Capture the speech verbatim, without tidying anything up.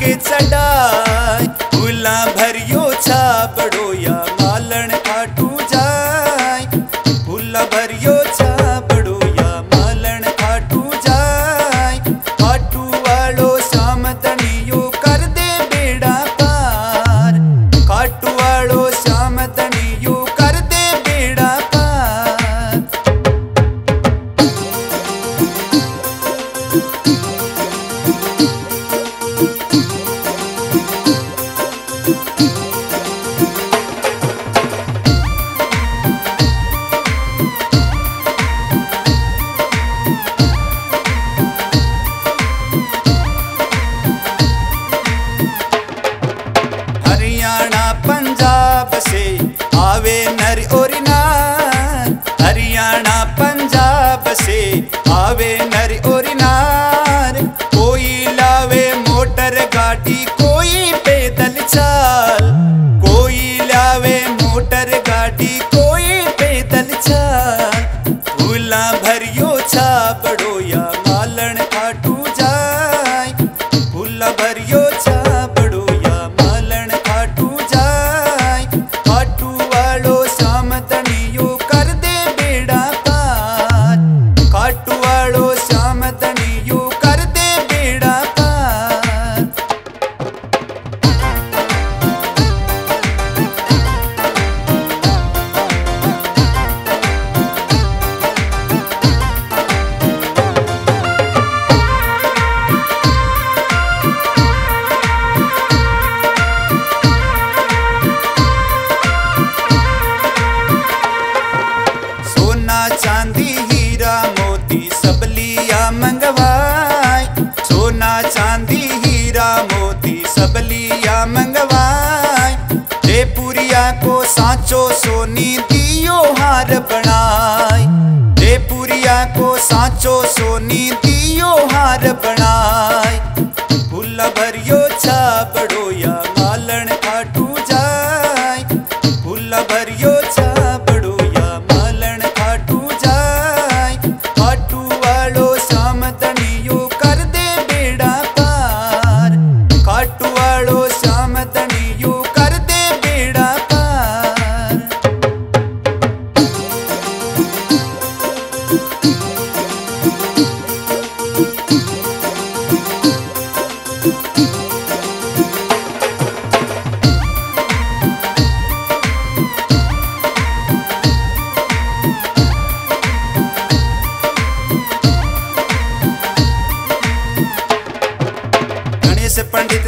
माथे चढ़ाई। फूला भरियो छाबड़ो या मालन खाटू जाय। फूला भरियो छाबड़ो या मालन खाटू जाय। खाटू वालो श्याम धनियो कर दे बेड़ा पार। खाटू वालो श्याम धनियो कर दे बेड़ा पार। हरियाणा पंजाब से आवे नर और नार। हरियाणा पंजाब से आवे नर और नार। कोई लावे मोटर गाड़ी कोई पैदल चाल। कोई लावे मोटर गाड़ी कोई पैदल चाल। फूला भरियो छाबड़ो या मालन खाटू जाय। फूला भरियो छाबड़ो या मालन खाटू जाय। खाटू वालो श्याम धनियो कर दे बेड़ा पार। खाटू वालो श्याम धनियो कर दे बेड़ा पार। सोना चांदी हीरा मोती सब लिया मंगवाय। सोना चांदी हीरा मोती सब लिया मंगवाय। जयपुरिया को सांचो सोनी दियो हार बनाय। जयपुरिया को सांचो सोनी दियो हार बनाय। फूला भरियो छाबड़ो या मालन खाटू जाय। फूला भरियो छाबड़ो या मालन खाटू जाय। खाटू वालो श्याम धनियो कर दे बेड़ा पार। खाटू वालो श्याम धनियो कर दे बेड़ा पार। गणेश पंडित